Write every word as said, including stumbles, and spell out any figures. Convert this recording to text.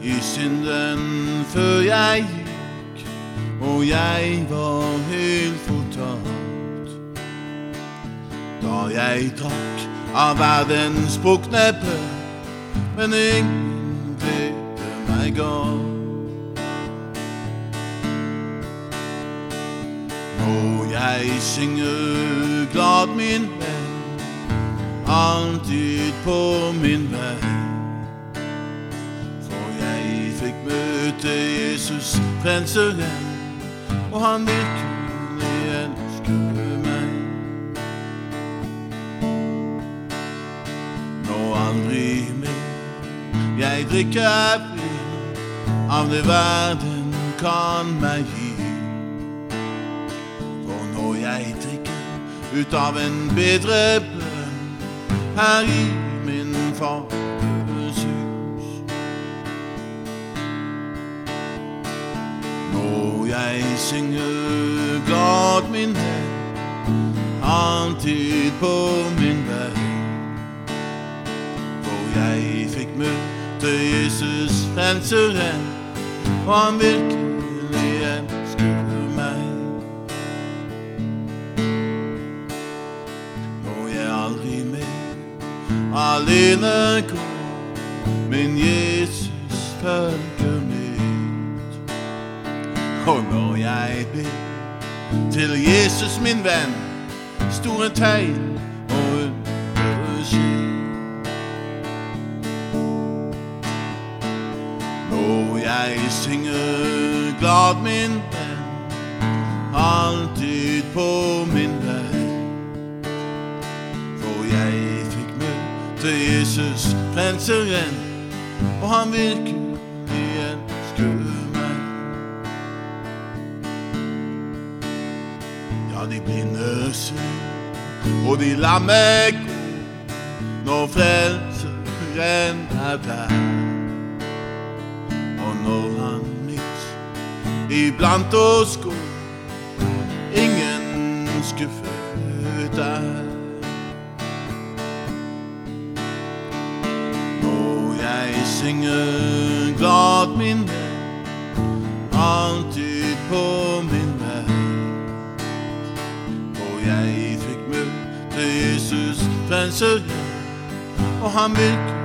i synden før jeg gikk, og jeg var helt fortapt. Da jeg drakk av verdens brukne brød, men ingen kledde meg godt. Nå jeg synger glad, min venn, alltid på min vei, for jeg fikk møte Jesus, frelseren, og han virkelig elsker meg. Nå aldri mer jeg drikker vin av det verden kan meg gi, for når jeg drikker ut av en bedre brønn her i min fars hus. Nå jeg synger glad, min venn, alltid på min vei, for jeg fikk møte Jesus, frelseren, og han virkelig elsker meg. Nå jeg aldri mer alene går, men Jesus følger mitt. Og når jeg ber til Jesus, min venn, store tegn og under skjer. Nå jeg synger glad, min venn, alltid på min vei, for jeg fikk møte Jesus, frelseren, og han virkelig elsker meg. Ja, de blinde ser, og de lamme går, når frelseren er der. Og når han midt iblant oss går, ingen skuffet er. Nå jeg synger glad, min venn, alltid på min vei, for jeg fikk møte Jesus, frelseren, og han virker